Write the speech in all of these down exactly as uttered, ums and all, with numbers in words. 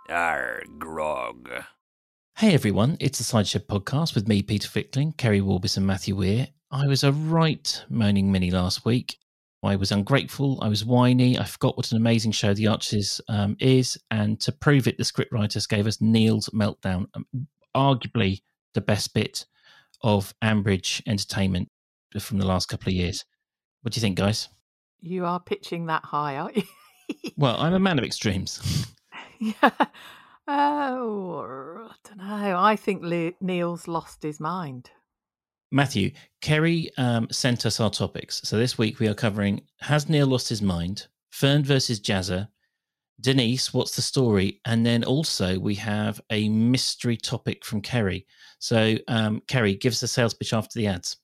Arr, grog. Hey everyone, it's the Sideshow Podcast with me, Peter Fickling, Kerry Warbis and Matthew Weir. I was a right moaning mini last week. I was ungrateful, I was whiny, I forgot what an amazing show The Archers um, is, and to prove it, the scriptwriters gave us Neil's Meltdown, um, arguably the best bit of Ambridge entertainment from the last couple of years. What do you think, guys? You are pitching that high, aren't you? Well, I'm a man of extremes. Yeah. Oh, I don't know. I think Le- Neil's lost his mind. Matthew, Kerry um, sent us our topics. So this week we are covering Has Neil Lost His Mind? Fern versus Jazza. Denise, What's the Story? And then also we have a mystery topic from Kerry. So um, Kerry, give us a sales pitch after the ads.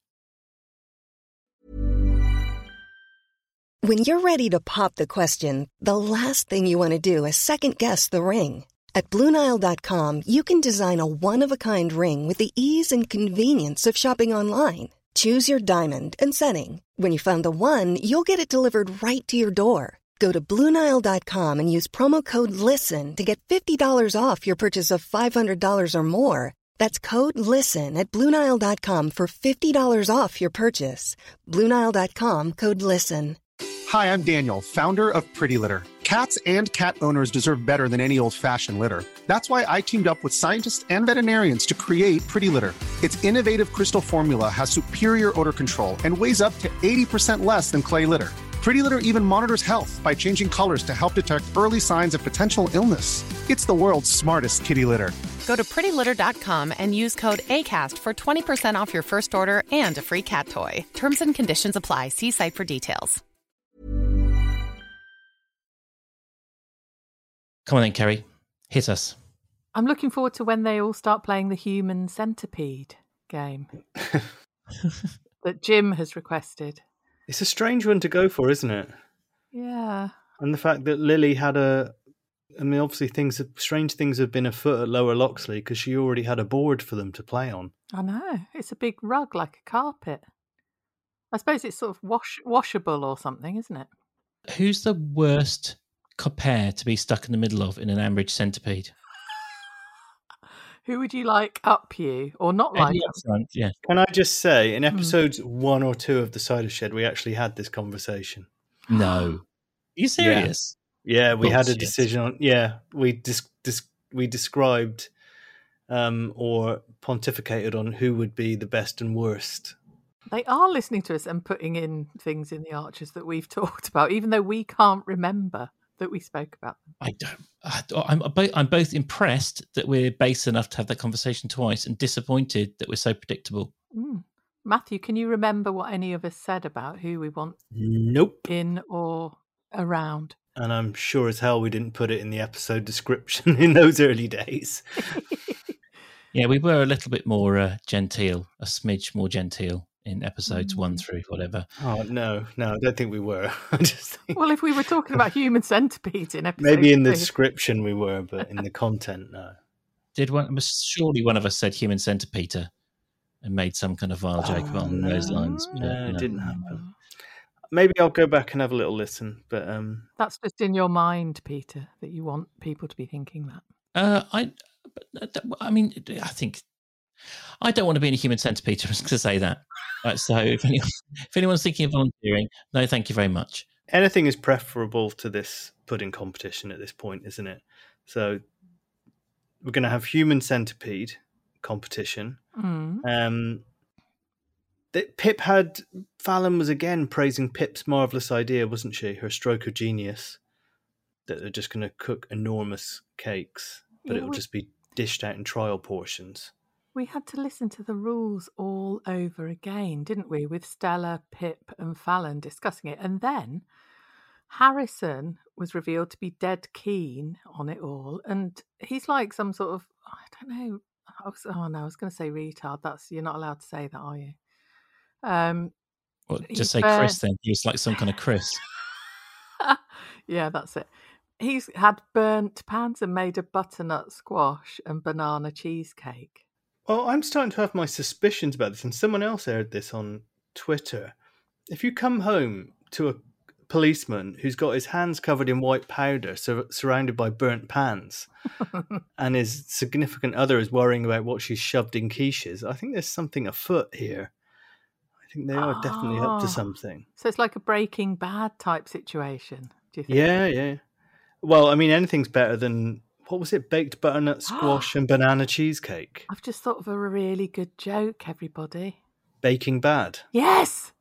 When you're ready to pop the question, the last thing you want to do is second-guess the ring. At Blue Nile dot com, you can design a one-of-a-kind ring with the ease and convenience of shopping online. Choose your diamond and setting. When you find the one, you'll get it delivered right to your door. Go to Blue Nile dot com and use promo code LISTEN to get fifty dollars off your purchase of five hundred dollars or more. That's code LISTEN at Blue Nile dot com for fifty dollars off your purchase. Blue Nile dot com, code LISTEN. Hi, I'm Daniel, founder of Pretty Litter. Cats and cat owners deserve better than any old-fashioned litter. That's why I teamed up with scientists and veterinarians to create Pretty Litter. Its innovative crystal formula has superior odor control and weighs up to eighty percent less than clay litter. Pretty Litter even monitors health by changing colors to help detect early signs of potential illness. It's the world's smartest kitty litter. Go to pretty litter dot com and use code ACAST for twenty percent off your first order and a free cat toy. Terms and conditions apply. See site for details. Come on then, Kerry. Hit us. I'm looking forward to when they all start playing the Human Centipede game that Jim has requested. It's a strange one to go for, isn't it? Yeah. And the fact that Lily had a... I mean, obviously, things, strange things have been afoot at Lower Loxley because she already had a board for them to play on. I know. It's a big rug like a carpet. I suppose it's sort of wash, washable or something, isn't it? Who's the worst pair to be stuck in the middle of in an Ambridge centipede? Who would you like up you or not like Eddie up? up front, yeah. Can I just say, in episodes mm. one or two of The Cider Shed, we actually had this conversation. No. Are you serious? Yeah, yeah we Bullshit. had a decision on... Yeah, we dis, dis, we described um, or pontificated on who would be the best and worst. They are listening to us and putting in things in The Archers that we've talked about, even though we can't remember that we spoke about them. I don't. I, I'm, I'm both impressed that we're base enough to have that conversation twice and disappointed that we're so predictable. Mm. Matthew, can you remember what any of us said about who we want nope. in or around? And I'm sure as hell we didn't put it in the episode description in those early days. Yeah, we were a little bit more uh, genteel, a smidge more genteel in episodes mm. one through whatever. Oh, no, no, I don't think we were. I just think... Well, if we were talking about Human Centipede in episode Maybe in the two. description we were, but in the content, no. Did one? Surely one of us said Human Centipede and made some kind of vile joke oh, along no. those lines. But, no, you know. it didn't happen. Maybe I'll go back and have a little listen, but... um That's just in your mind, Peter, that you want people to be thinking that. Uh, I, I mean, I think... I don't want to be in a Human Centipede, just to say that. Right, so if, anyone, if anyone's thinking of volunteering, no, thank you very much. Anything is preferable to this pudding competition at this point, isn't it? So we're going to have Human Centipede competition. Mm. Um, that Pip had... Fallon was again praising Pip's marvellous idea, wasn't she? Her stroke of genius. That they're just going to cook enormous cakes, but Yeah, it'll we- just be dished out in trial portions. We had to listen to the rules all over again, didn't we? With Stella, Pip and Fallon discussing it. And then Harrison was revealed to be dead keen on it all. And he's like some sort of, I don't know. I was, oh no, I was going to say retard. That's, you're not allowed to say that, are you? Um, Well, he's just say fair- Chris then. He was like some kind of Chris. Yeah, that's it. He's had burnt pans and made a butternut squash and banana cheesecake. Well, I'm starting to have my suspicions about this, and someone else aired this on Twitter. If you come home to a policeman who's got his hands covered in white powder, sur- surrounded by burnt pans, and his significant other is worrying about what she's shoved in quiches. I think there's something afoot here. I think they are oh, definitely up to something. So it's like a Breaking Bad type situation, do you think? Yeah, yeah. Well, I mean, anything's better than, what was it, baked butternut squash and banana cheesecake? I've just thought of a really good joke, everybody. Baking Bad? Yes!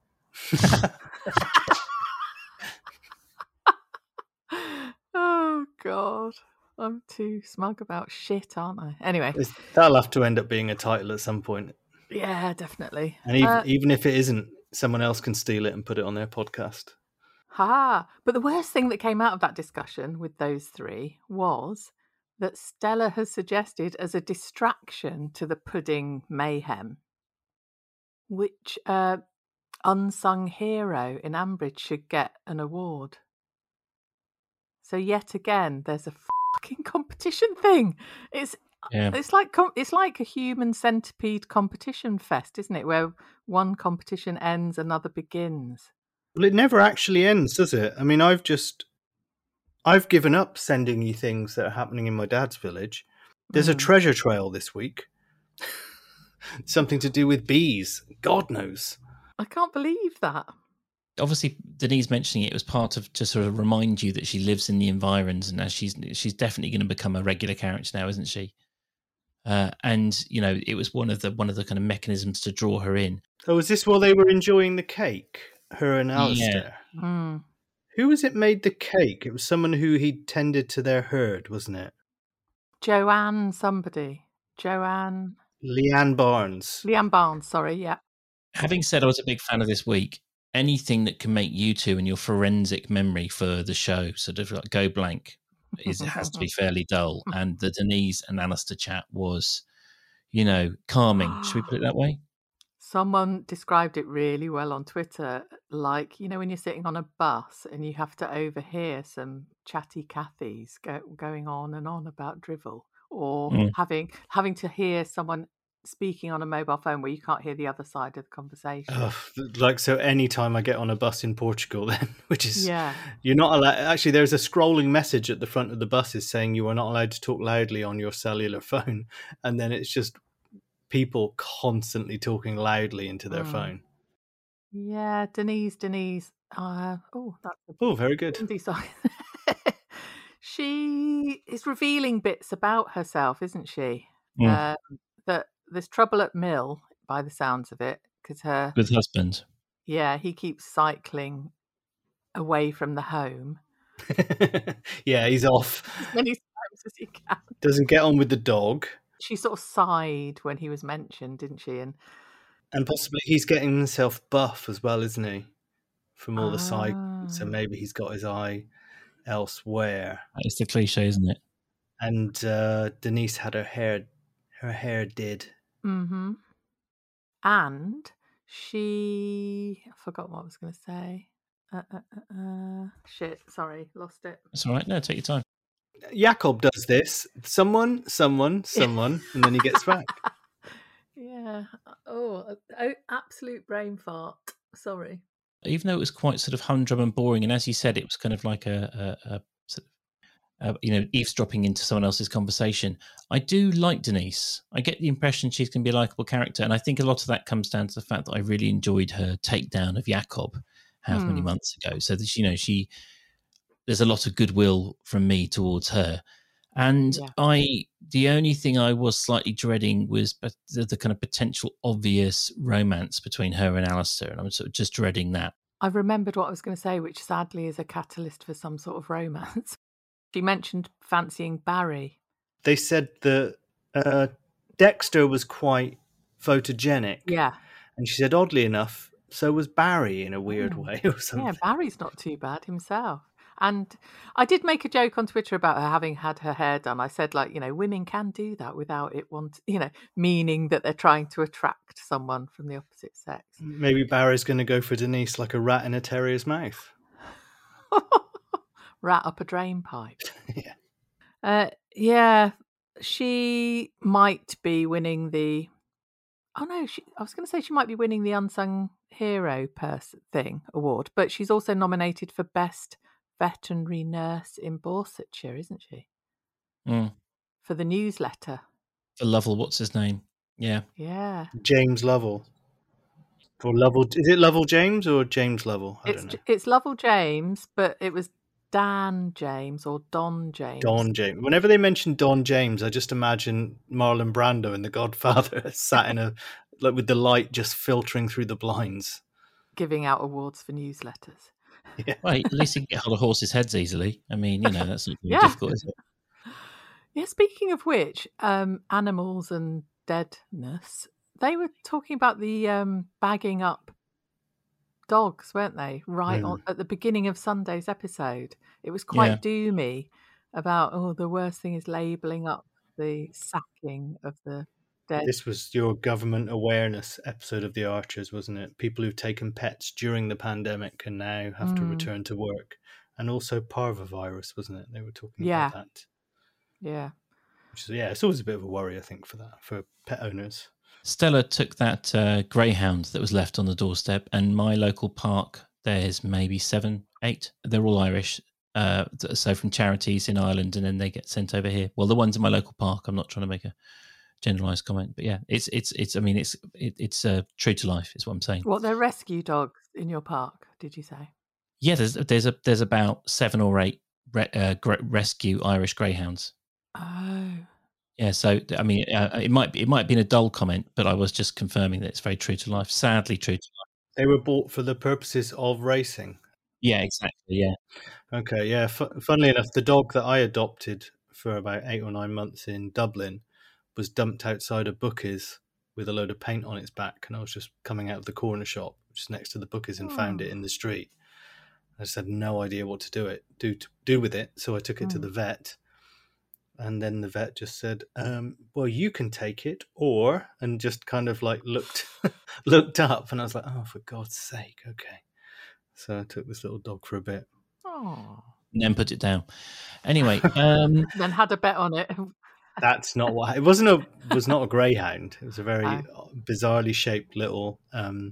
Oh, God. I'm too smug about shit, aren't I? Anyway. It's, that'll have to end up being a title at some point. Yeah, definitely. And even, uh, even if it isn't, someone else can steal it and put it on their podcast. Ha! But the worst thing that came out of that discussion with those three was that Stella has suggested as a distraction to the pudding mayhem, which uh, unsung hero in Ambridge should get an award. So yet again, there's a fucking competition thing. It's yeah. it's like it's like a human centipede competition fest, isn't it? Where one competition ends, another begins. Well, it never actually ends, does it? I mean, I've just I've given up sending you things that are happening in my dad's village. There's mm. a treasure trail this week. Something to do with bees. God knows. I can't believe that. Obviously, Denise mentioning it was part of to sort of remind you that she lives in the environs, and now she's she's definitely going to become a regular character now, isn't she? Uh, and you know, it was one of the one of the kind of mechanisms to draw her in. Oh, was this while they were enjoying the cake? Her and Alistair. Yeah. Mm. Who was it made the cake? It was someone who he tended to their herd, wasn't it? Joanne somebody. Joanne. Leanne Barnes. Leanne Barnes, sorry, yeah. Having said I was a big fan of this week, anything that can make you two and your forensic memory for the show sort of like go blank is it has to be fairly dull. And the Denise and Alistair chat was, you know, calming. Should we put it that way? Someone described it really well on Twitter, like, you know, when you're sitting on a bus and you have to overhear some chatty Cathys go, going on and on about drivel, or mm. having having to hear someone speaking on a mobile phone where you can't hear the other side of the conversation. Oh, like, so anytime I get on a bus in Portugal then, which is, yeah. you're not allowed, actually there's a scrolling message at the front of the buses saying you are not allowed to talk loudly on your cellular phone. And then it's just people constantly talking loudly into their mm. phone. Yeah, Denise, Denise. Uh, oh, that's a oh, very good. Song. She is revealing bits about herself, isn't she? Mm. Um, that there's trouble at Mill, by the sounds of it, because her with husband. Yeah, he keeps cycling away from the home. Yeah, he's off as many times as he can. Doesn't get on with the dog. She sort of sighed when he was mentioned, didn't she? And and possibly he's getting himself buff as well, isn't he? From all ah. the side, so maybe he's got his eye elsewhere. It's the cliche, isn't it? And uh, Denise had her hair, her hair did. Mm-hmm. And she, I forgot what I was going to say. Uh, uh, uh, uh, shit, sorry, lost it. That's all right. No, take your time. Jakob does this. Someone, someone, someone, and then he gets back. Yeah. Oh, oh, absolute brain fart. Sorry. Even though it was quite sort of humdrum and boring, and as you said, it was kind of like a, a, a sort of, uh, you know, eavesdropping into someone else's conversation. I do like Denise. I get the impression she's going to be a likable character, and I think a lot of that comes down to the fact that I really enjoyed her takedown of Jakob how hmm. many months ago. So that, you know, she there's a lot of goodwill from me towards her. And yeah. I, the only thing I was slightly dreading was the, the kind of potential obvious romance between her and Alistair. And I was sort of just dreading that. I've remembered what I was going to say, which sadly is a catalyst for some sort of romance. She mentioned fancying Barry. They said that uh, Dexter was quite photogenic. Yeah. And she said, oddly enough, so was Barry in a weird mm. way or something. Yeah, Barry's not too bad himself. And I did make a joke on Twitter about her having had her hair done. I said, like, you know, women can do that without it want, you know, meaning that they're trying to attract someone from the opposite sex. Maybe Barry's going to go for Denise like a rat in a terrier's mouth. Rat up a drain pipe. Yeah. Uh, yeah, she might be winning the... Oh, no, she, I was going to say she might be winning the unsung hero person thing award, but she's also nominated for best veterinary nurse in Borsetshire, isn't she? Mm. For the newsletter. For Lovell, what's his name? Yeah. Yeah. James Lovell. Or Lovell, is it Lovell James or James Lovell? I It's don't know. it's Lovell James, but it was Dan James or Don James. Don James. Whenever they mention Don James, I just imagine Marlon Brando in The Godfather sat in a like with the light just filtering through the blinds. Giving out awards for newsletters. Yeah. Well, at least he can get hold of horses' heads easily. I mean, you know, that's not very Yeah. difficult, is it? Yeah, speaking of which, um, animals and deadness, they were talking about the um, bagging up dogs, weren't they? Right Mm. on at the beginning of Sunday's episode. It was quite Yeah. doomy about, oh, the worst thing is labelling up the sacking of the dead. This was your government awareness episode of The Archers, wasn't it? People who've taken pets during the pandemic can now have to Mm. return to work. And also parvovirus, wasn't it? They were talking Yeah. about that. Yeah. Which is, yeah, it's always a bit of a worry, I think, for that, for pet owners. Stella took that uh, greyhound that was left on the doorstep, and my local park, there's maybe seven, eight. They're all Irish. Uh, so from charities in Ireland, and then they get sent over here. Well, the ones in my local park, I'm not trying to make a generalised comment, but yeah, it's, it's, it's, I mean, it's, it, it's uh, true to life, is what I'm saying. What, they're rescue dogs in your park, did you say? Yeah, there's, there's, a, there's about seven or eight re- uh, gre- rescue Irish greyhounds. Oh. Yeah, so I mean, uh, it might be, it might have been a dull comment, but I was just confirming that it's very true to life. Sadly, true to life. They were bought for the purposes of racing. Yeah, exactly. Yeah, Okay, yeah. F- funnily enough, the dog that I adopted for about eight or nine months in Dublin was dumped outside a Bookies with a load of paint on its back, and I was just coming out of the corner shop just next to the Bookies and found it in the street. I just had no idea what to do it do to do with it, so I took it to Mm. the vet. And then the vet just said, um, well, you can take it, or, and just kind of like looked looked up, and I was like, oh, for God's sake, okay. So I took this little dog for a bit. Oh. and then put it down. Anyway, um, Then had a bet on it. That's not what, it wasn't a, was not a greyhound. It was a very Oh. bizarrely shaped little um,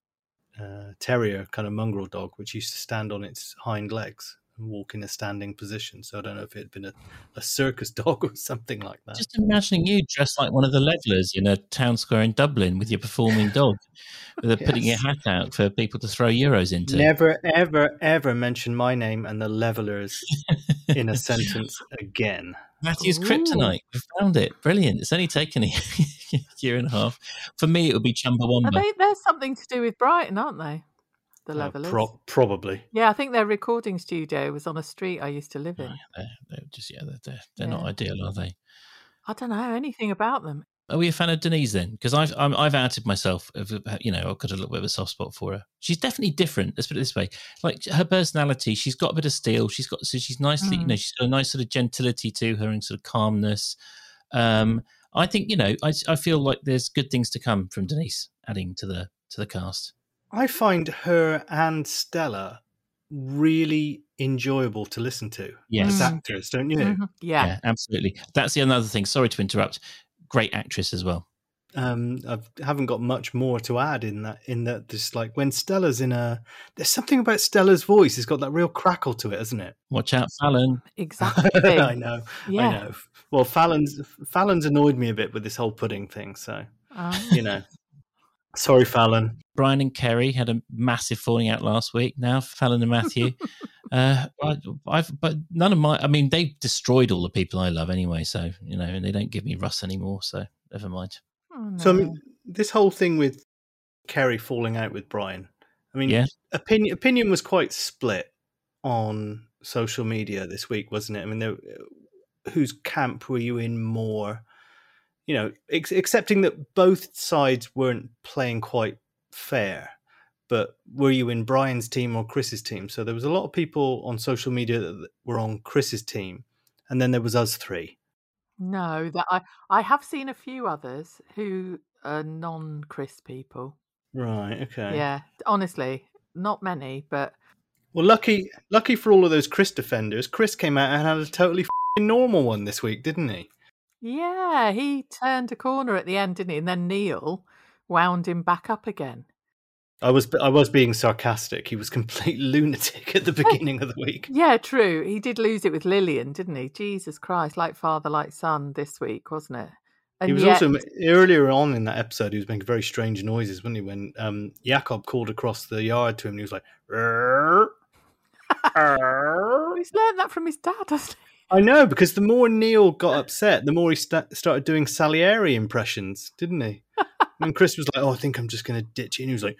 uh, terrier kind of mongrel dog, which used to stand on its hind legs and walk in a standing position. So I don't know if it had been a, a circus dog or something like that. just imagining you dressed like one of the levelers in a town square in Dublin with your performing dog, with a, putting your Yes. hat out for people to throw euros into. Never, ever, ever mention my name and the levelers in a sentence again. Matthew's Ooh. kryptonite. We found it. Brilliant. It's only taken a year and a half. For me, it would be Are Chumbawamba. they, they're something to do with Brighton, aren't they? The Uh, Levelers. pro- probably. Yeah, I think their recording studio was on a street I used to live in. They're, they're just yeah, they're they're, they're not Yeah. ideal, are they? I don't know anything about them. Are we a fan of Denise then? Because I've I'm, I've outed myself. Of, you know, I've got a little bit of a soft spot for her. She's definitely different. Let's put it this way: like her personality, she's got a bit of steel. She's got so she's nicely, you know, she's got a nice sort of gentility to her and sort of calmness. Um, I think you know, I I feel like there's good things to come from Denise adding to the to the cast. I find her and Stella really enjoyable to listen to Yes. as Mm. actors, don't you? Mhm. Yeah. Yeah, absolutely. That's the another thing. Sorry to interrupt. Great actress as well. Um, I haven't got much more to add in that. In that, just like when Stella's in a, there's something about Stella's voice. It's got that real crackle to it, hasn't it? Watch out, Fallon. Exactly. I know, Yeah. I know. Well, Fallon's Fallon's annoyed me a bit with this whole pudding thing. So Oh. you know, sorry, Fallon. Brian and Kerry had a massive falling out last week. Now Fallon and Matthew. uh, I, I've, but none of my. I mean, they've destroyed all the people I love anyway. So you know, and they don't give me Russ anymore. So never mind. Oh, So I no. mean, this whole thing with Kerry falling out with Brian. I mean, Yeah. opinion opinion was quite split on social media this week, wasn't it? I mean, there, whose camp were you in more? You know, ex- accepting that both sides weren't playing quite fair, but were you in Brian's team or Chris's team? So there was a lot of people on social media that were on Chris's team, and then there was us three. No, that I I have seen a few others who are non-Chris people. Right. Okay. Yeah, honestly, not many, but Well, lucky, lucky for all of those Chris defenders, Chris came out and had a totally f***ing normal one this week, didn't he? yeah, he turned a corner at the end, didn't he? And then Neil wound him back up again. I was I was being sarcastic. He was complete lunatic at the beginning of the week. Yeah, true. He did lose it with Lillian, didn't he? Jesus Christ, like father, like son this week, wasn't it? And he was yet... also earlier on in that episode. He was making very strange noises, wasn't he? When um, Jakob called across the yard to him, and he was like, "Rrr, rrr." He's learned that from his dad, hasn't he? I know, because the more Neil got upset, the more he sta- started doing Salieri impressions, didn't he? When Chris was like, "Oh, I think I'm just going to ditch it," and he was like,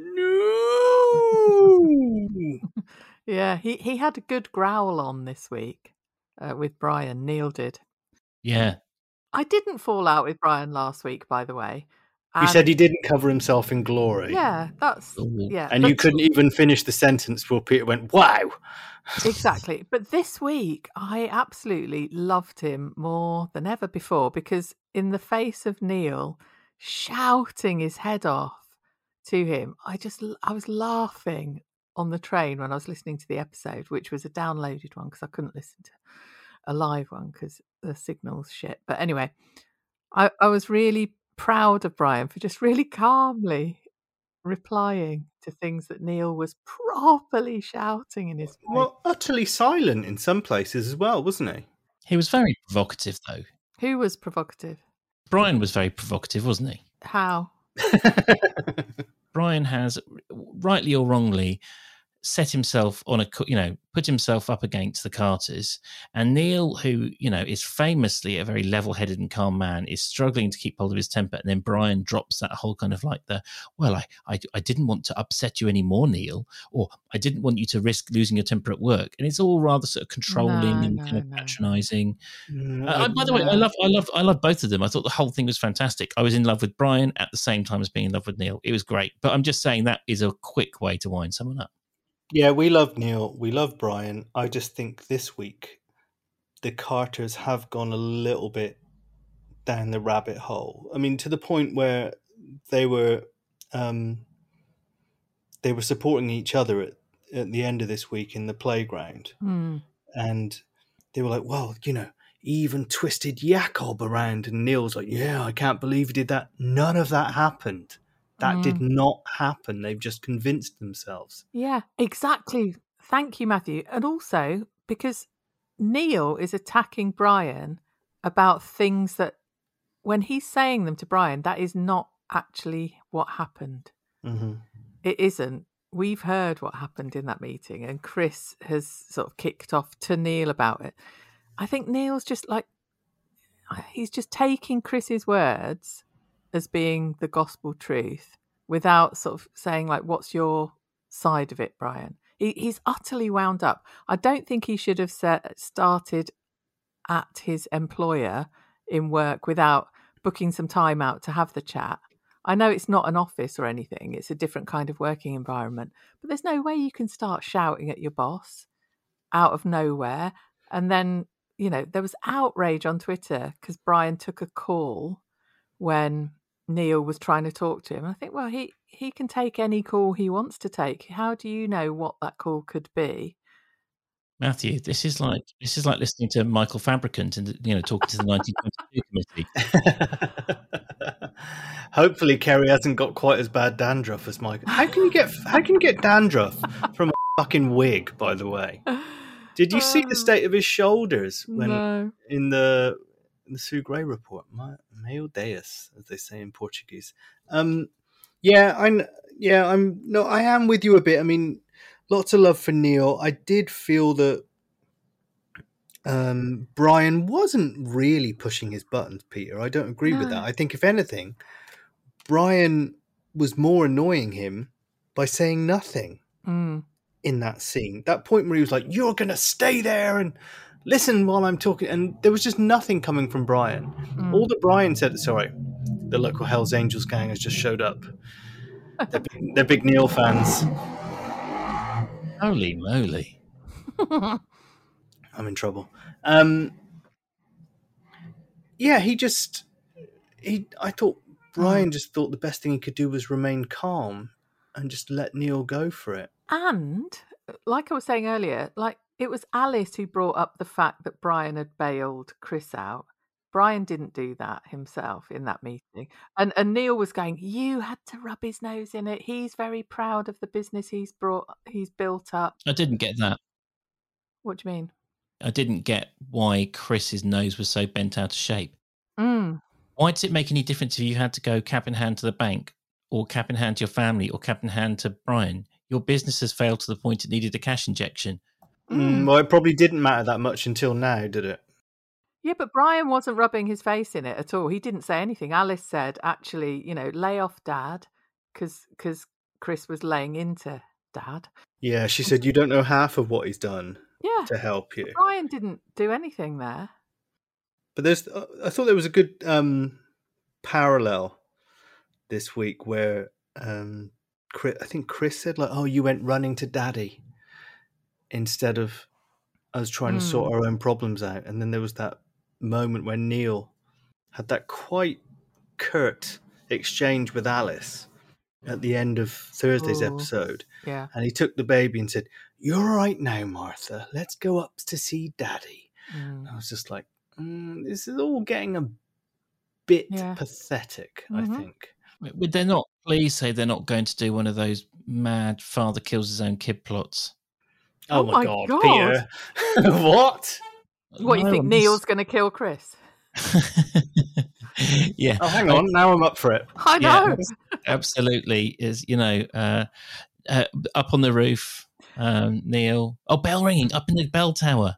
"No." Yeah, he, he had a good growl on this week uh, with Brian. Neil did. Yeah. I didn't fall out with Brian last week, by the way. He And- said he didn't cover himself in glory. Yeah, that's Ooh. yeah. And but- you couldn't even finish the sentence before Peter went, "Wow." Exactly. But this week, I absolutely loved him more than ever before, because in the face of Neil shouting his head off to him, I just, I was laughing on the train when I was listening to the episode, which was a downloaded one because I couldn't listen to a live one because the signal's shit. But anyway, I, I was really proud of Brian for just really calmly replying to things that Neil was properly shouting in his face. Well, utterly silent in some places as well, wasn't he? He was very provocative, though. Who was provocative? Brian was very provocative, wasn't he? How? Brian has, rightly or wrongly, set himself on a, you know, put himself up against the Carters. And Neil, who, you know, is famously a very level-headed and calm man, is struggling to keep hold of his temper. And then Brian drops that whole kind of like the, well, I, I, I didn't want to upset you anymore, Neil, or I didn't want you to risk losing your temper at work. And it's all rather sort of controlling No, and no, kind of no. patronising. Mm, Uh, by the way, I love, I love, I love both of them. I thought the whole thing was fantastic. I was in love with Brian at the same time as being in love with Neil. It was great. But I'm just saying that is a quick way to wind someone up. Yeah, we love Neil. We love Brian. I just think this week the Carters have gone a little bit down the rabbit hole. I mean, to the point where they were um, they were supporting each other at, at the end of this week in the playground, Hmm. and they were like, "Well, you know, he even twisted Jakob around," and Neil's like, "Yeah, I can't believe he did that." None of that happened. That Mm. did not happen. They've just convinced themselves. Yeah, exactly. Thank you, Matthew. And also because Neil is attacking Brian about things that, when he's saying them to Brian, that is not actually what happened. Mm-hmm. It isn't. We've heard what happened in that meeting, and Chris has sort of kicked off to Neil about it. I think Neil's just like, he's just taking Chris's words as being the gospel truth without sort of saying, like, what's your side of it, Brian? He, he's utterly wound up. I don't think he should have set, started at his employer in work without booking some time out to have the chat. I know it's not an office or anything. It's a different kind of working environment. But there's no way you can start shouting at your boss out of nowhere. And then, you know, there was outrage on Twitter because Brian took a call when Neil was trying to talk to him. I think, well, he, he can take any call he wants to take. How do you know what that call could be? Matthew, this is like this is like listening to Michael Fabricant and, you know, talking to the nineteen twenty-two committee. Hopefully, Kerry hasn't got quite as bad dandruff as Mike. How can you get how can you get dandruff from a fucking wig? By the way, did you see the state of his shoulders when No. in the in the Sue Gray report? My, meu Deus, as they say in Portuguese. Um, yeah, I'm. Yeah, I'm. No, I am with you a bit. I mean, lots of love for Neil. I did feel that um, Brian wasn't really pushing his buttons, Peter. I don't agree with No. that. I think, if anything, Brian was more annoying him by saying nothing Mm. in that scene. That point where he was like, "You're going to stay there and listen while I'm talking," and there was just nothing coming from Brian. Mm. All that Brian said, sorry, the local Hells Angels gang has just showed up. They're big, they're big Neil fans. Holy moly. I'm in trouble. Um, yeah, he just, he. I thought Brian just thought the best thing he could do was remain calm and just let Neil go for it. And like I was saying earlier, like it was Alice who brought up the fact that Brian had bailed Chris out. Brian didn't do that himself in that meeting. And and Neil was going, you had to rub his nose in it. He's very proud of the business he's brought, he's built up. I didn't get that. What do you mean? I didn't get why Chris's nose was so bent out of shape. Mm. Why does it make any difference if you had to go cap in hand to the bank or cap in hand to your family or cap in hand to Brian? Your business has failed to the point it needed a cash injection. Mm, well, it probably didn't matter that much until now, did it? Yeah, but Brian wasn't rubbing his face in it at all. He didn't say anything. Alice said, actually, you know, lay off Dad, because because Chris was laying into Dad. Yeah, she said, you don't know half of what he's done Yeah, to help you. Brian didn't do anything there. But there's, I thought there was a good um, parallel this week where um, Chris, I think Chris said, like, oh, you went running to Daddy instead of us trying Mm. to sort our own problems out. And then there was that moment when Neil had that quite curt exchange with Alice at the end of Thursday's Oh. episode. Yeah. And he took the baby and said, you're all right now, Martha. Let's go up to see Daddy. Mm. I was just like, mm, this is all getting a bit Yeah. pathetic, Mhm. I think. Would they not please say they're not going to do one of those mad father kills his own kid plots? Oh, Oh my, my God, God. Peter. What? What, you No, think I'm Neil's just- going to kill Chris? yeah. Oh, hang on. Now I'm up for it. I Yeah, know. absolutely. Is, you know, uh, uh, up on the roof, um, Neil. Oh, bell ringing up in the bell tower.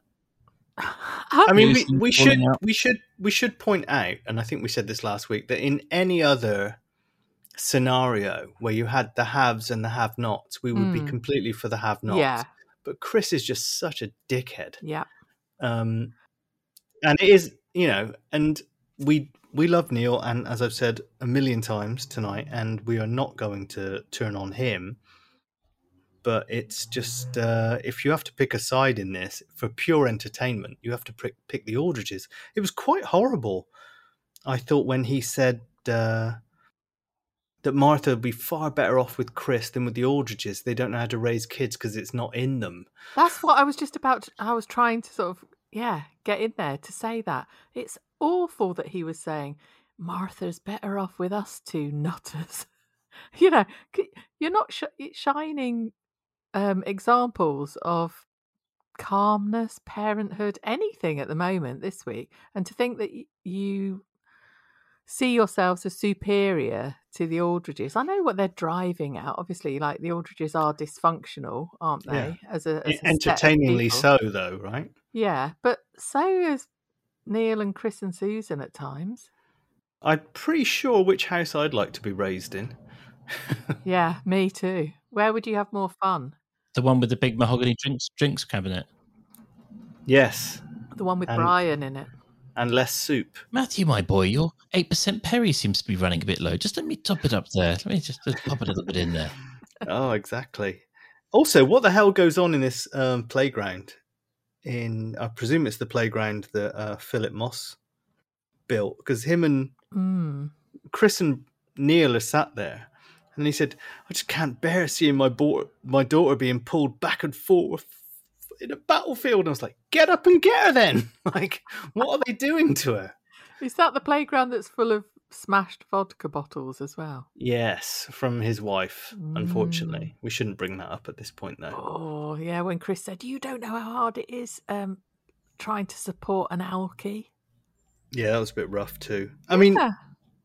I mean, we, Losing, we falling should out. we should we should point out, and I think we said this last week, that in any other scenario where you had the haves and the have-nots, we would be Mm. completely for the have-nots. Yeah. But Chris is just such a dickhead. Yeah. Um, and it is, you know, and we we love Neil, and as I've said a million times tonight, and we are not going to turn on him. But it's just, uh, if you have to pick a side in this for pure entertainment, you have to pick, pick the Aldridges. It was quite horrible, I thought, when he said uh, that Martha would be far better off with Chris than with the Aldridges. They don't know how to raise kids because it's not in them. That's what I was just about. To, I was trying to sort of, yeah, get in there to say that. It's awful that he was saying, Martha's better off with us two nutters. You know, c- you're not sh- shining um, examples of calmness, parenthood, anything at the moment this week. And to think that y- you see yourselves as superior to the Aldridges. I know what they're driving at. Obviously, like the Aldridges are dysfunctional, aren't they? Yeah. As a, as a set of Entertainingly people. so, though, right? Yeah, but so is Neil and Chris and Susan at times. I'm pretty sure which house I'd like to be raised in. Yeah, me too. Where would you have more fun? The one with the big mahogany drinks drinks cabinet. Yes, The one with And- Brian in it. and less soup. Matthew, my boy, your eight percent Perry seems to be running a bit low. Just let me top it up there. Let me just, just pop a little bit in there. Oh, exactly. Also, what the hell goes on in this um, playground? In I presume it's the playground that uh, Philip Moss built, because him and Mm. Chris and Neil are sat there, and he said, "I just can't bear seeing my bo- my daughter being pulled back and forth in a battlefield." And I was like, "Get up and get her, then!" Like, what are they doing to her? Is that the playground that's full of smashed vodka bottles as well? Yes, from his wife. Mm. Unfortunately, we shouldn't bring that up at this point, though. Oh, yeah, when Chris said, you don't know how hard it is um, trying to support an alky. Yeah, that was a bit rough too. I mean, Yeah.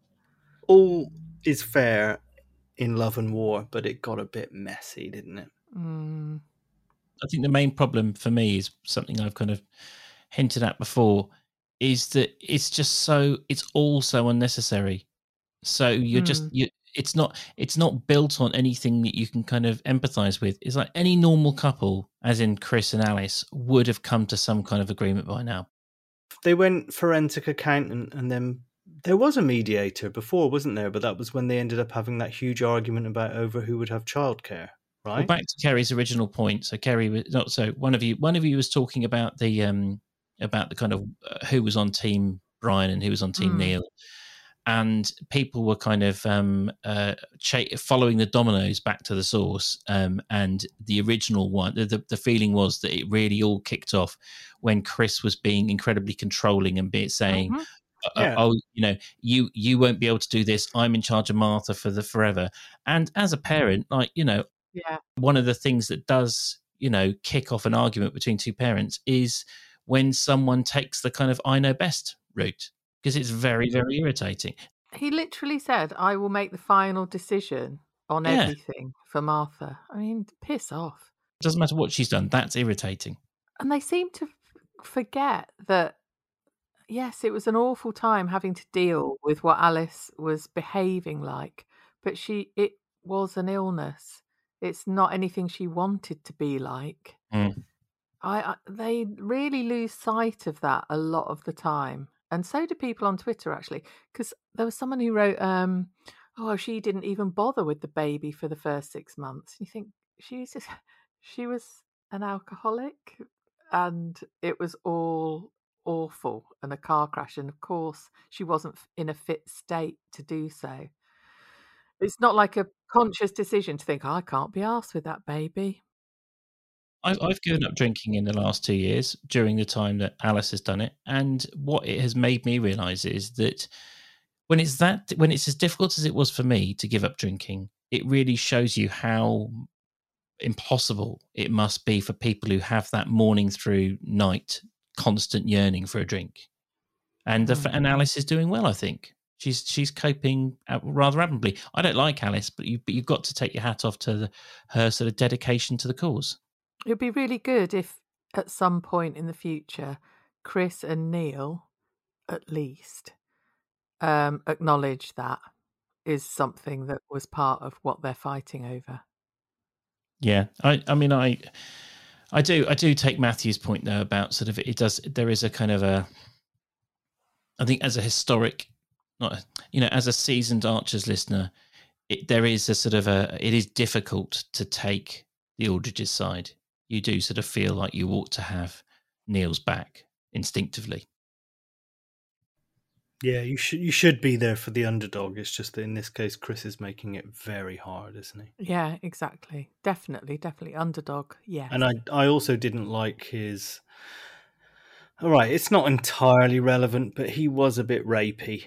all is fair in love and war, but it got a bit messy, didn't it? Mm. I think the main problem for me is something I've kind of hinted at before, is that it's just so it's all so unnecessary. So you're just Mm. you it's not it's not built on anything that you can kind of empathize with. It's like any normal couple, as in Chris and Alice, would have come to some kind of agreement by now. They went forensic accountant, and then there was a mediator before, wasn't there? But that was when they ended up having that huge argument about over who would have childcare, right? Well, back to Kerry's original point. So Kerry was not so one of you one of you was talking about the um about the kind of uh, who was on team Brian and who was on team Mm. Neil. And people were kind of um, uh, cha- following the dominoes back to the source. Um, and the original one, the, the, the feeling was that it really all kicked off when Chris was being incredibly controlling and be saying, Mhm. Yeah. oh, you know, you you won't be able to do this. I'm in charge of Martha for the forever. And as a parent, like, you know, Yeah. one of the things that does, you know, kick off an argument between two parents is when someone takes the kind of I know best route, because it's very, very irritating. He literally said, I will make the final decision on Yeah. everything for Martha. I mean, piss off. It doesn't matter what she's done. That's irritating. And they seem to f- forget that, yes, it was an awful time having to deal with what Alice was behaving like, but she it was an illness. It's not anything she wanted to be like. Mm. I, I they really lose sight of that a lot of the time, and so do people on Twitter actually. Because there was someone who wrote, um, "Oh, she didn't even bother with the baby for the first six months." You think she was just, she was an alcoholic, and it was all awful, and a car crash, and of course she wasn't in a fit state to do so. It's not like a conscious decision to think, I can't be arsed with that baby. I've, I've given up drinking in the last two years during the time that Alice has done it. And what it has made me realise is that when it's that, when it's as difficult as it was for me to give up drinking, it really shows you how impossible it must be for people who have that morning through night constant yearning for a drink. And the, Mm. and Alice is doing well, I think. She's she's coping rather admirably. I don't like Alice, but you but you've got to take your hat off to the, her sort of dedication to the cause. It would be really good if at some point in the future, Chris and Neil, at least, um, acknowledge that is something that was part of what they're fighting over. Yeah, I, I mean, I, I do, I do take Matthew's point though about sort of it does. There is a kind of a, I think as a historic, not you know, as a seasoned Archers listener, it, there is a sort of a. It is difficult to take the Aldridge's side. You do sort of feel like you ought to have Neil's back instinctively. Yeah, you should you should be there for the underdog. It's just that in this case, Chris is making it very hard, isn't he? Yeah, exactly. Definitely, definitely underdog. Yes. And I I also didn't like his. All right, it's not entirely relevant, but he was a bit rapey.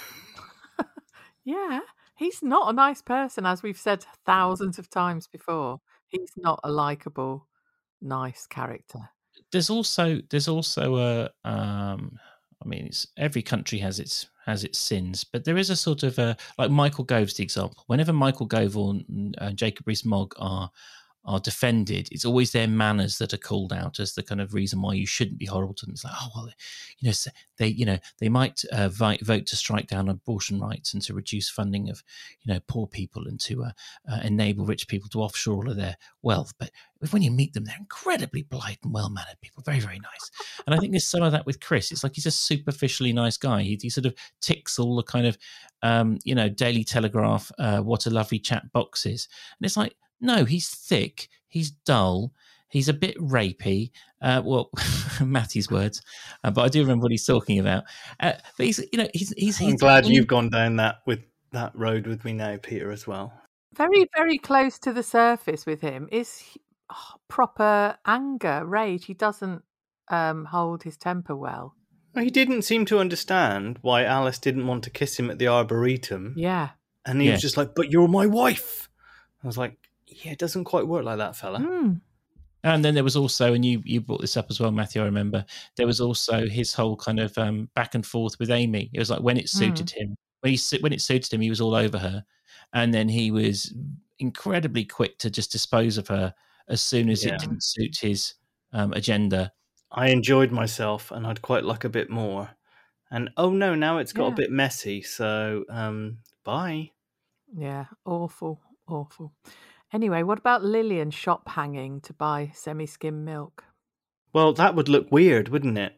Yeah, he's not a nice person, as we've said thousands of times before. He's not a likable, nice character. There's also there's also a. Um, I mean, it's, every country has its has its sins, but there is a sort of a like Michael Gove's the example. Whenever Michael Gove or uh, Jacob Rees-Mogg are are defended, it's always their manners that are called out as the kind of reason why you shouldn't be horrible to them. It's like, oh well, you know, they you know they might uh, vote, vote to strike down abortion rights and to reduce funding of you know poor people and to uh, uh, enable rich people to offshore all of their wealth, but when you meet them, they're incredibly polite and well-mannered people, very, very nice. And I think there's some of that with Chris. It's like he's a superficially nice guy. He, he sort of ticks all the kind of, um, you know, Daily Telegraph, uh, what a lovely chat boxes. And it's like, no, he's thick, he's dull, he's a bit rapey. Uh, well, Matthew's words, uh, but I do remember what he's talking about. Uh, but he's, you know, he's. he's, he's I'm glad you've gone down that with that road with me now, Peter, as well. Very, very close to the surface with him is oh, proper anger, rage. He doesn't um, hold his temper well. He didn't seem to understand why Alice didn't want to kiss him at the Arboretum. Yeah. And he Yeah. was just like, but you're my wife. I was like, yeah, it doesn't quite work like that, fella. Mm. And then there was also, and you you brought this up as well, Matthew, I remember, there was also his whole kind of um, back and forth with Amy. It was like when it suited mm. him, when he when it suited him, he was all over her. And then he was incredibly quick to just dispose of her as soon as yeah. it didn't suit his um, agenda. I enjoyed myself and I'd quite like a bit more. And oh no, now it's got yeah. a bit messy. So um, bye. Yeah, awful, awful. Anyway, what about Lillian shop hanging to buy semi-skim milk? Well, that would look weird, wouldn't it?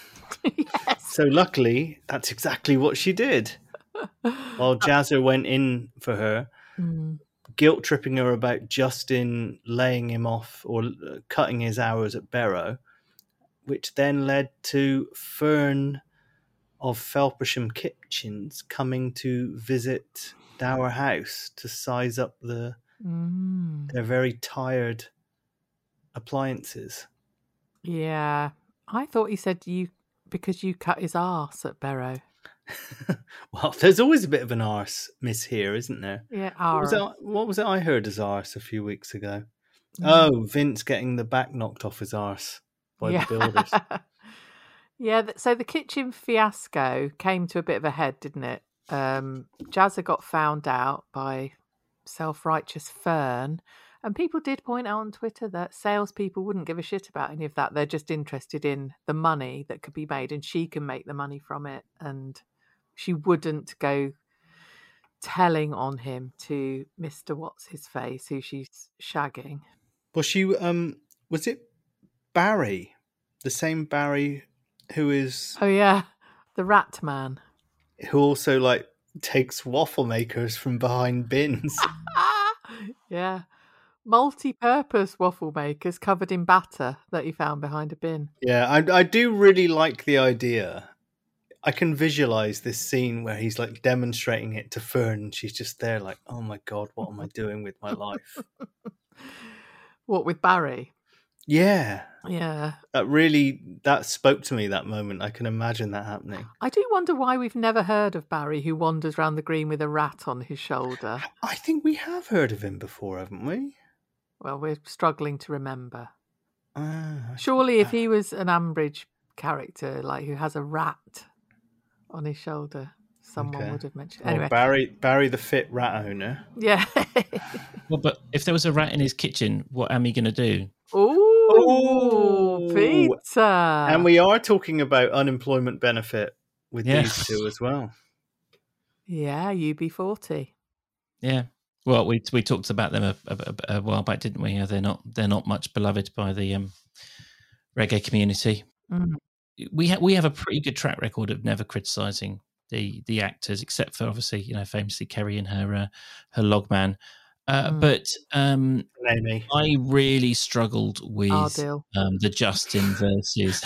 Yes. So luckily, that's exactly what she did. While Jazzer went in for her, mm. guilt-tripping her about Justin laying him off or cutting his hours at Barrow, which then led to Fern of Felpersham Kitchens coming to visit Dower House to size up the mm. their very tired appliances. Yeah. I thought he said you because you cut his arse at Barrow. Well, there's always a bit of an arse miss here, isn't there? Yeah, What was, Ara. it, what was it I heard as arse a few weeks ago? Mm. Oh, Vince getting the back knocked off his arse by yeah. the builders. yeah, th- so the kitchen fiasco came to a bit of a head, didn't it? Um, Jazza got found out by self-righteous Fern, and people did point out on Twitter that salespeople wouldn't give a shit about any of that. They're just interested in the money that could be made, and she can make the money from it, and she wouldn't go telling on him to Mister What's-His-Face, who she's shagging. Was she, um, was it Barry? The same Barry who is, Oh, yeah, the rat man. who also, like, takes waffle makers from behind bins. yeah. Multi-purpose waffle makers covered in batter that he found behind a bin. Yeah, I, I do really like the idea. I can visualize this scene where he's like demonstrating it to Fern, and she's just there like, oh my God, what am I doing with my life? What, with Barry? Yeah. Yeah. That really, that spoke to me that moment. I can imagine that happening. I do wonder why we've never heard of Barry who wanders around the green with a rat on his shoulder. I think we have heard of him before, haven't we? Well, we're struggling to remember. Uh, Surely if he was an Ambridge character, like who has a rat on his shoulder, someone Okay. would have mentioned. well, Anyway, Barry, Barry the fit rat owner. yeah. Well, but if there was a rat in his kitchen, what am I going to do? Ooh, Ooh. pizza. And we are talking about unemployment benefit with Yeah. these two as well. Yeah, U B forty. Yeah. Well, we we talked about them a, a, a while back, didn't we? They're not they're not much beloved by the um, reggae community. Mm. We have we have a pretty good track record of never criticising the the actors, except for obviously, you know, famously Kerry and her uh, her Logman. Uh, Mm. But um, Amy. I really struggled with Ardil. um, the Justin versus.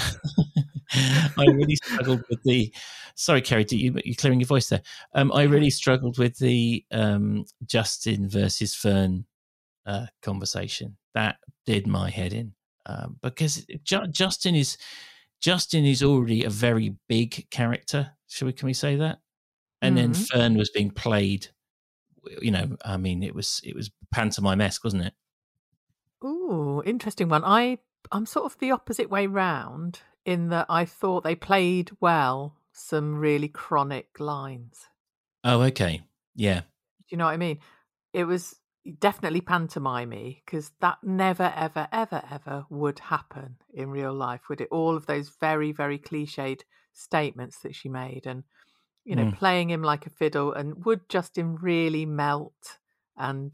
I really struggled with the. Sorry, Kerry, do you, you're clearing your voice there. Um, I really struggled with the um, Justin versus Fern uh, conversation. That did my head in um, because Ju- Justin is Justin is already a very big character. Shall we? Can we say that? And then Mhm. Fern was being played. You know, I mean, it was it was pantomime-esque, wasn't it? Ooh, interesting one. I I'm sort of the opposite way round in that I thought they played well some really chronic lines. Oh, okay, yeah. Do you know what I mean? It was definitely pantomime-y because that never, ever, ever, ever would happen in real life, would it? All of those very, very cliched statements that she made and, you know, Mm. playing him like a fiddle. And would Justin really melt and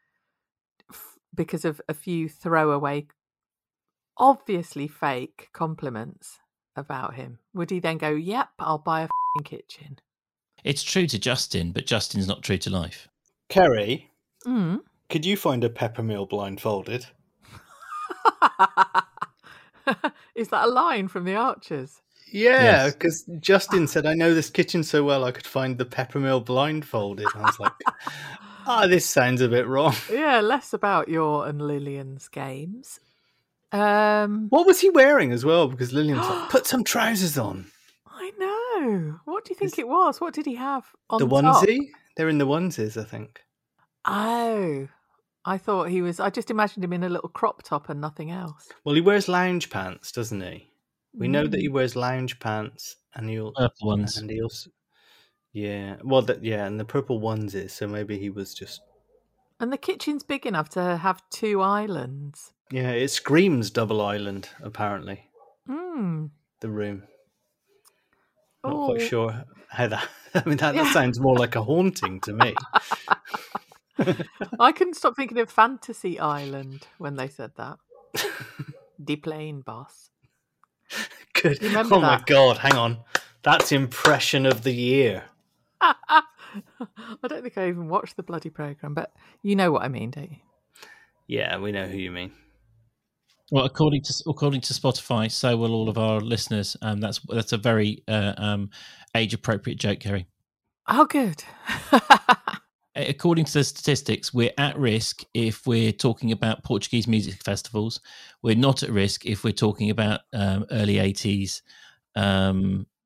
f- because of a few throwaway, obviously fake compliments about him, would he then go, yep, I'll buy a f***ing kitchen? It's true to Justin, but Justin's not true to life. Kerry, Mm. could you find a peppermill blindfolded? Is that a line from the Archers? Yeah, Yes. because Justin said, I know this kitchen so well I could find the peppermill blindfolded. And I was like, ah, this sounds a bit wrong. Yeah, less about your and Lillian's games. Um, What was he wearing as well? Because Lillian was like, put some trousers on. I know. What do you think it was? What did he have on The top? onesie? They're in the onesies, I think. Oh, I thought he was. I just imagined him in a little crop top and nothing else. Well, he wears lounge pants, doesn't he? We know that he Mm. wears lounge pants, and he'll Purple ones. and he also, yeah, well, that yeah, and the purple onesies. So maybe he was just, And the kitchen's big enough to have two islands. yeah. It screams double island. Apparently, Mm. the room. Not Oh. quite sure how that. I mean, that, that Yeah. sounds more like a haunting to me. I couldn't stop thinking of Fantasy Island when they said that. The plane boss. Good. You remember Oh my that? god! Hang on, that's impression of the year. I don't think I even watched the bloody programme, but you know what I mean, don't you? Yeah, we know who you mean. Well, according to according to Spotify, so will all of our listeners. Um, that's that's a very uh, um, age appropriate joke, Kerry. Oh, good. According to the statistics, we're at risk if we're talking about Portuguese music festivals. We're not at risk if we're talking about um, early eighties um,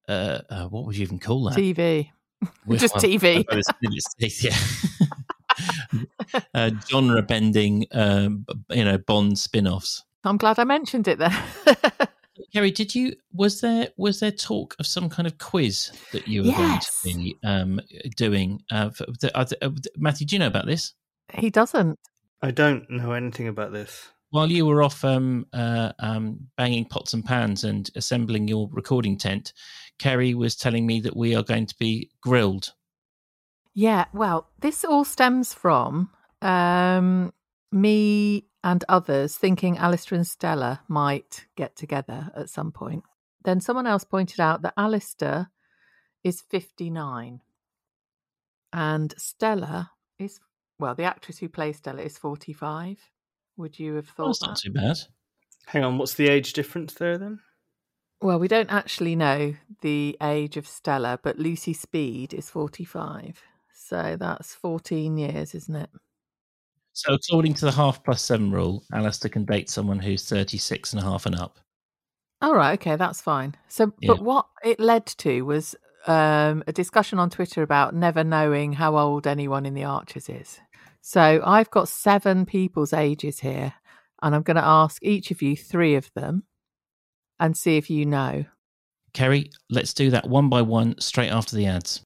uh, uh, what would you even call that? T V. With- Just well, T V. I suppose it's- yeah. uh, genre bending, um, you know, Bond spin-offs. I'm glad I mentioned it then. Kerry, did you was there was there talk of some kind of quiz that you were Yes. going to be um, doing? Uh, for, the, uh, uh, Matthew, do you know about this? He doesn't. I don't know anything about this. While you were off um, uh, um, banging pots and pans and assembling your recording tent, Kerry was telling me that we are going to be grilled. Yeah, well, this all stems from um, me and others thinking Alistair and Stella might get together at some point. Then someone else pointed out that Alistair is fifty-nine and Stella is, well, the actress who plays Stella is forty-five. Would you have thought Oh, that's that? not too bad. Hang on, what's the age difference there then? Well, we don't actually know the age of Stella, but Lucy Speed is forty-five. So that's fourteen years, isn't it? So according to the half plus seven rule, Alistair can date someone who's thirty-six and a half and up. All right, okay, that's fine. So, Yeah. but what it led to was um, a discussion on Twitter about never knowing how old anyone in the Archers is. So I've got seven people's ages here, and I'm going to ask each of you three of them and see if you know. Kerry, let's do that one by one straight after the ads.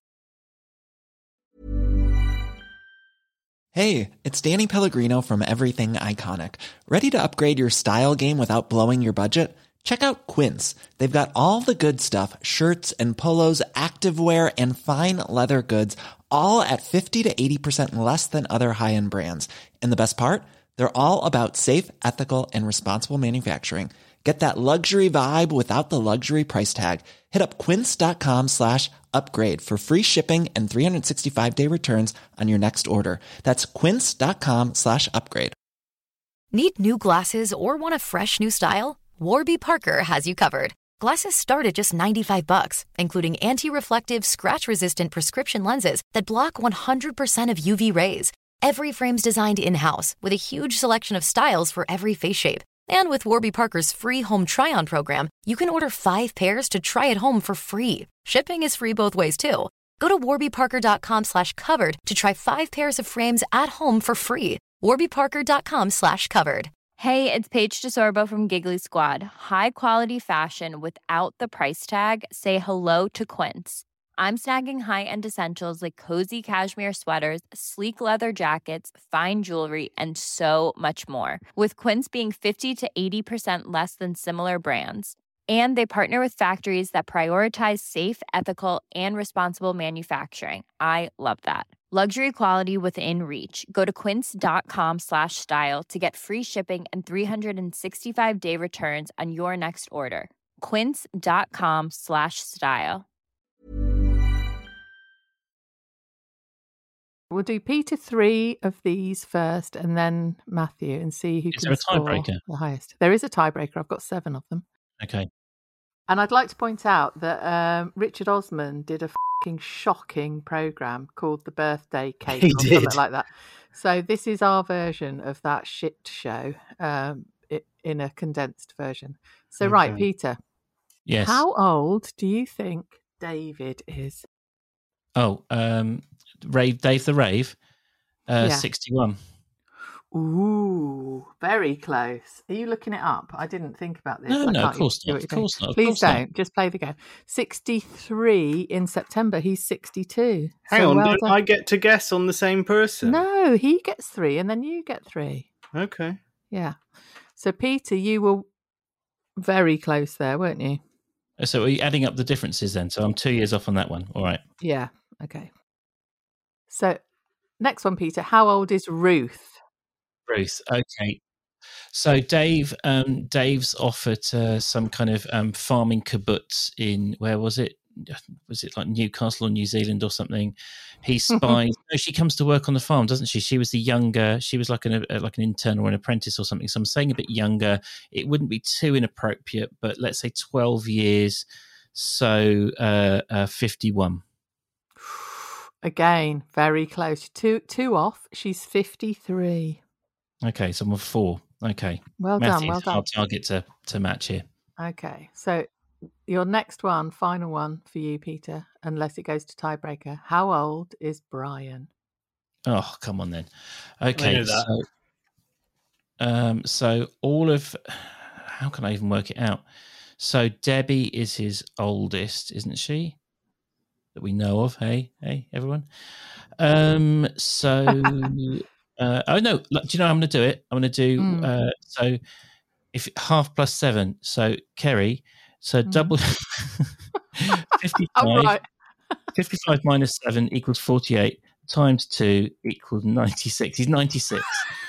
Hey, it's Danny Pellegrino from Everything Iconic. Ready to upgrade your style game without blowing your budget? Check out Quince. They've got all the good stuff, shirts and polos, activewear, and fine leather goods, all at fifty to eighty percent less than other high-end brands. And the best part? They're all about safe, ethical, and responsible manufacturing. Get that luxury vibe without the luxury price tag. Hit up quince.com slash upgrade for free shipping and three sixty-five day returns on your next order. That's quince.com slash upgrade. Need new glasses or want a fresh new style? Warby Parker has you covered. Glasses start at just ninety-five bucks, including anti-reflective, scratch-resistant prescription lenses that block one hundred percent of U V rays. Every frame's designed in-house with a huge selection of styles for every face shape. And with Warby Parker's free home try-on program, you can order five pairs to try at home for free. Shipping is free both ways, too. Go to warbyparker.com slash covered to try five pairs of frames at home for free. warbyparker.com slash covered. Hey, it's Paige DeSorbo from Giggly Squad. High quality fashion without the price tag. Say hello to Quince. I'm snagging high-end essentials like cozy cashmere sweaters, sleek leather jackets, fine jewelry, and so much more. With Quince being fifty to eighty percent less than similar brands. And they partner with factories that prioritize safe, ethical, and responsible manufacturing. I love that. Luxury quality within reach. Go to quince.com slash style to get free shipping and three sixty-five day returns on your next order. Quince.com slash style. We'll do Peter three of these first and then Matthew and see who Is can there a score tiebreaker? the highest. There is a tiebreaker. I've got seven of them. Okay. And I'd like to point out that um, Richard Osman did a fucking shocking programme called The Birthday Cake He or did. something like that. So this is our version of that shit show um, it, in a condensed version. So right, Okay. Peter, Yes. how old do you think David is? Oh, um, Rave, Dave the Rave, uh, Yeah. sixty-one. Ooh, very close. Are you looking it up? I didn't think about this. No, I no, can't of course see not. what Of you're doing. course not. Of Please course not. don't. Just play the game. sixty-three in September. He's sixty-two. Hang So on, well don't done. I get to guess on the same person? No, he gets three and then you get three. Okay. Yeah. So, Peter, you were very close there, weren't you? So are you adding up the differences then? So I'm two years off on that one. All right. Yeah. Okay. So, next one, Peter. How old is Ruth? Ruth. Okay. So Dave, um, Dave's off at uh, some kind of um, farming kibbutz in, where was it? Was it like Newcastle or New Zealand or something? He spies. No, she comes to work on the farm, doesn't she? She was the younger. She was like an uh, like an intern or an apprentice or something. So I'm saying a bit younger. It wouldn't be too inappropriate, but let's say twelve years. So uh, uh, fifty-one. Again, very close. Two, two off. She's fifty-three. Okay, so I'm on four. Okay, Well Matthew's done. Well done. our target to to match here. Okay. So, Your next one, final one for you, Peter, unless it goes to tiebreaker. How old is Brian? Oh, come on then. I Okay, know that. so um, so all of how can I even work it out? So Debbie is his oldest, isn't she? That we know of. Hey, hey, everyone. Um, so uh, oh no, look, do you know how I'm going to do it? I'm going to do Mm. uh, so if half plus seven. So Kerry, so Mm. double fifty-five. Oh, right. fifty-five minus seven equals forty-eight. Times two equals ninety-six. He's ninety-six.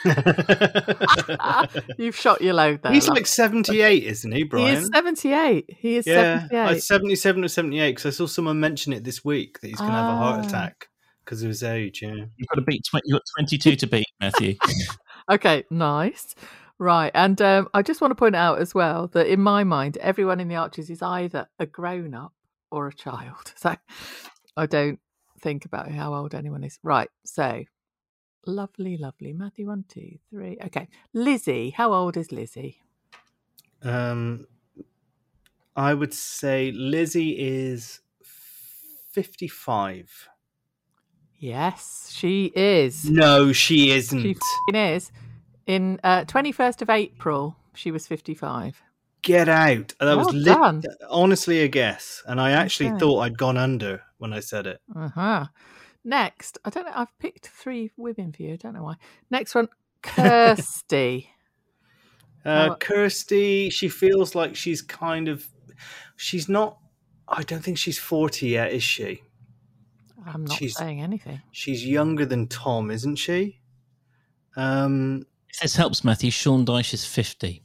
You've shot your load there. He's love. like seventy-eight, isn't he, Brian? He is seventy-eight. He is yeah, seventy-eight. I seventy-seven or seventy-eight because I saw someone mention it this week that he's going to have a heart Ah. attack because of his age. Yeah, You've got to beat. twenty, you've got twenty-two to beat, Matthew. Okay, nice. Right. And um, I just want to point out as well that in my mind, everyone in the Archers is either a grown up or a child. So I don't think about how old anyone is. Right. So lovely, lovely. Matthew, one, two, three. Okay. Lizzie. How old is Lizzie? um, I would say Lizzie is fifty-five. Yes, she is. No, she isn't. She f***ing is. In uh, twenty-first of April, she was fifty-five. Get out! That was Well lit- done. honestly a guess, and I actually Okay. thought I'd gone under when I said it. Uh-huh. Next, I don't know. I've picked three women for you. I don't know why. Next one, Kirsty. Uh, How- Kirsty, she feels like she's kind of, she's not. I don't think she's forty yet, is she? I'm not She's- saying anything. She's younger than Tom, isn't she? Um, If this helps, Matthew, Sean Dyche is fifty.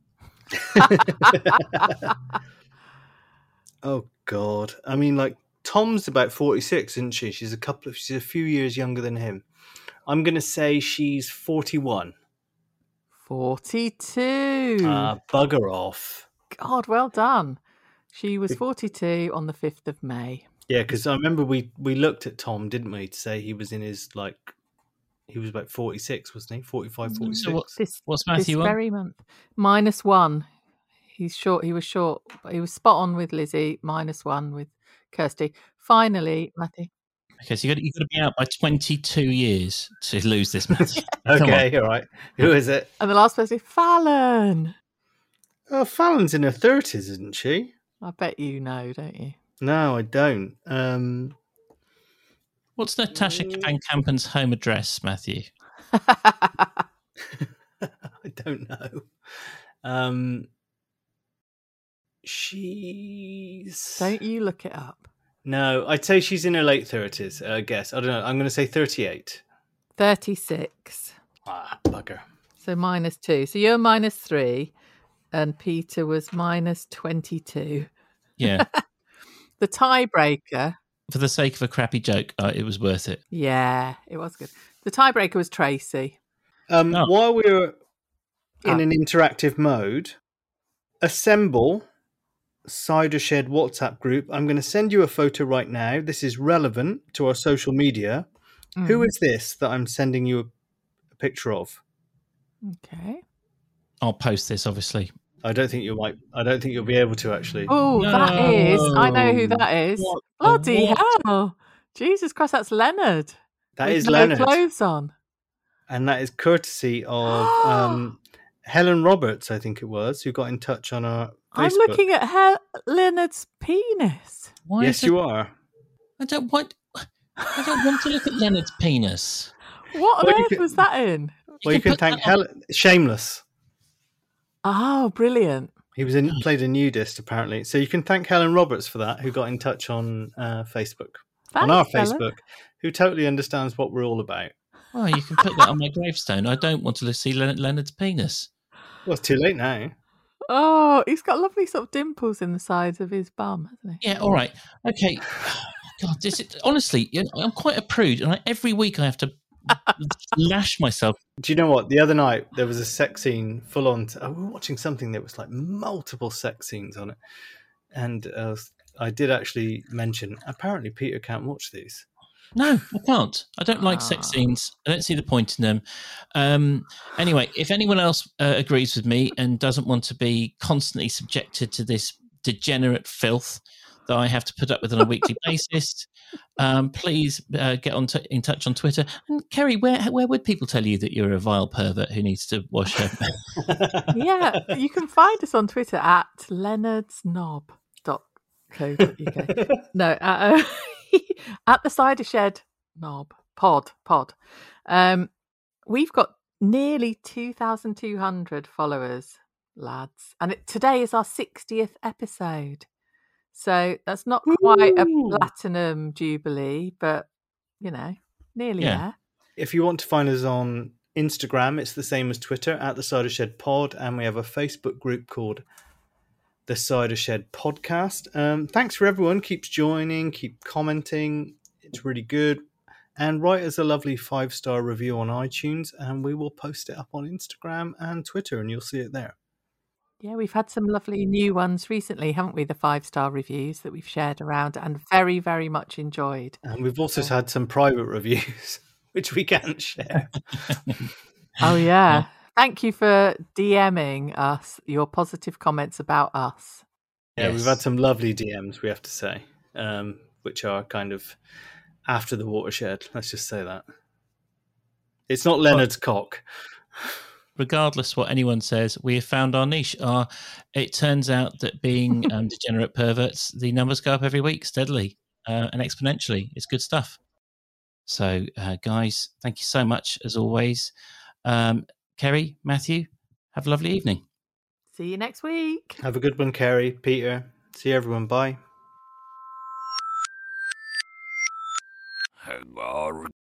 oh God, I mean, like Tom's about forty-six, isn't she? She's a couple of, she's a few years younger than him. I'm gonna say she's forty-one. forty-two. Ah, bugger off. God, well done. She was forty-two on the fifth of May. Yeah, because I remember we we looked at Tom, didn't we, to say he was in his like. He was about forty-six, wasn't he? forty-five, forty-six. So what, This, what's this Matthew on? very month. Minus one. He's short. He was short. But he was spot on with Lizzie. Minus one with Kirsty. Finally, Matthew. Okay, so you've got, you've got to be out by twenty-two years to lose this, Matthew. Come Okay, all right. Who is it? And the last person, Fallon. Oh, Fallon's in her thirties, isn't she? I bet you know, don't you? No, I don't. Um, What's Natasha Van Kampen's home address, Matthew? I don't know. Um, she's Don't you look it up. no. I'd say she's in her late thirties. I guess. I don't know. I'm going to say thirty-eight. thirty-six. Ah, bugger. So minus two. So you're minus three, and Peter was minus twenty-two. Yeah. The tiebreaker. For the sake of a crappy joke, uh, it was worth it. Yeah, it was good. The tiebreaker was Tracy. Um, Oh. While we're in Ah. an interactive mode, assemble Cider Shed WhatsApp group. I'm going to send you a photo right now. This is relevant to our social media. Mm. Who is this that I'm sending you a, a picture of? Okay. I'll post this, obviously. I don't think you might. I don't think you'll be able to actually. Oh, that is. I know who No. that is. What the Bloody what? hell. Jesus Christ, that's Leonard. That with is no Leonard, clothes on. and that is courtesy of um, Helen Roberts, I think it was, who got in touch on our Facebook. I'm looking at Hel- Leonard's penis. Why Yes, is you it- are. I don't want. I don't want to look at Leonard's penis. What on Well, you earth could- was that in? Well, you can can put thank that on- Helen. Shameless. Oh, brilliant. He was in, played a nudist, apparently. So you can thank Helen Roberts for that, who got in touch on uh, Facebook. on our Thanks, Helen. Facebook, who totally understands what we're all about. Oh, you can put that on my gravestone. I don't want to see Leonard, Leonard's penis. Well, it's too late now. Oh, he's got lovely sort of dimples in the sides of his bum, hasn't he? Yeah, all right. Okay. God, this is, honestly, you know, I'm quite a prude, and I, every week I have to lash myself. Do you know what? The other night there was a sex scene full on. T- oh, we were watching something that was like multiple sex scenes on it, and uh, I did actually mention. Apparently, Peter can't watch these. No, I can't. I don't like sex Ah. scenes. I don't see the point in them. Um, anyway, if anyone else uh, agrees with me and doesn't want to be constantly subjected to this degenerate filth that I have to put up with on a weekly basis, um, please uh, get on t- in touch on Twitter. And Kerry, where where would people tell you that you're a vile pervert who needs to wash her? Yeah, you can find us on Twitter at leonardsnob dot co dot uk. No, uh, at the Cider Shed Knob pod pod. Um, we've got nearly two thousand two hundred followers, lads, and it, today is our sixtieth episode. So that's not quite Ooh. a platinum jubilee, but you know, nearly yeah. there. If you want to find us on Instagram, it's the same as Twitter, at the Cider Shed Pod, and we have a Facebook group called the Cider Shed Podcast. Um, thanks for everyone keeps joining, keep commenting. It's really good. And write us a lovely five-star review on iTunes, and we will post it up on Instagram and Twitter, and you'll see it there. Yeah, we've had some lovely new ones recently, haven't we? The five-star reviews that we've shared around and very, very much enjoyed. And we've also had some private reviews, which we can't share. Oh, yeah. Thank you for DMing us your positive comments about us. Yeah, yes. We've had some lovely D Ms, we have to say, um, which are kind of after the watershed. Let's just say that. It's not Leonard's well, cock. Regardless what anyone says, we have found our niche. Our, it turns out that being um, degenerate perverts, the numbers go up every week steadily uh, and exponentially. It's good stuff. So, uh, guys, thank you so much, as always. Um, Kerry, Matthew, have a lovely evening. See you next week. Have a good one, Kerry, Peter. See everyone. Bye.